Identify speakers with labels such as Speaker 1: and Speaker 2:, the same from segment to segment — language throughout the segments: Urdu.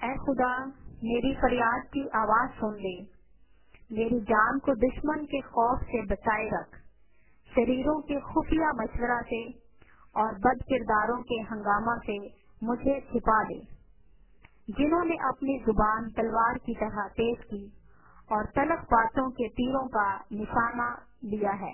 Speaker 1: اے خدا میری فریاد کی آواز سن لے، میری جان کو دشمن کے خوف سے بچائے رکھ، شریروں کے خفیہ مشورہ سے اور بد کرداروں کے ہنگامہ سے مجھے چھپا لے، جنہوں نے اپنی زبان تلوار کی طرح تیز کی اور تلخ باتوں کے تیروں کا نشانہ لیا ہے،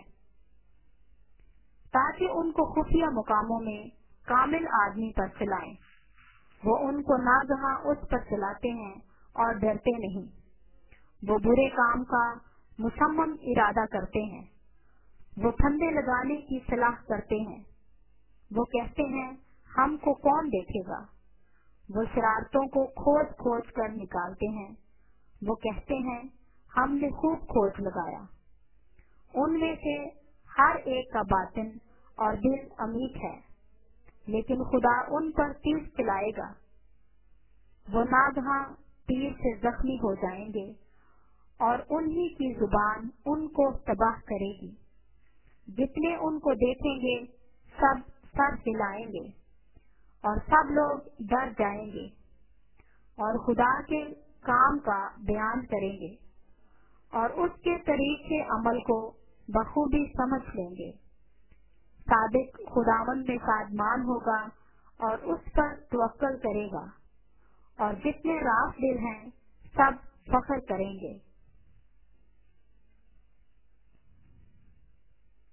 Speaker 1: تاکہ ان کو خفیہ مقاموں میں کامل آدمی پر چلائیں۔ وہ ان کو ناگہاں اس پر چلاتے ہیں اور ڈرتے نہیں۔ وہ برے کام کا مصمم ارادہ کرتے ہیں، وہ پھندے لگانے کی صلاح کرتے ہیں۔ وہ کہتے ہیں ہم کو کون دیکھے گا؟ وہ شرارتوں کو کھود کھود کر نکالتے ہیں۔ وہ کہتے ہیں ہم نے خوب کھوج لگایا۔ ان میں سے ہر ایک کا باطن اور دل امیت ہے، لیکن خدا ان پر تیر چلائے گا۔ وہ ناگہاں تیر سے زخمی ہو جائیں گے اور انہی کی زبان ان کو تباہ کرے گی۔ جتنے ان کو دیکھیں گے سب سر ہلائیں گے اور سب لوگ ڈر جائیں گے اور خدا کے کام کا بیان کریں گے اور اس کے طریقے عمل کو بخوبی سمجھ لیں گے۔ صادق خداوند میں شادمان ہوگا اور اس پر توکل کرے گا، اور جتنے راست دل ہیں سب فخر کریں گے۔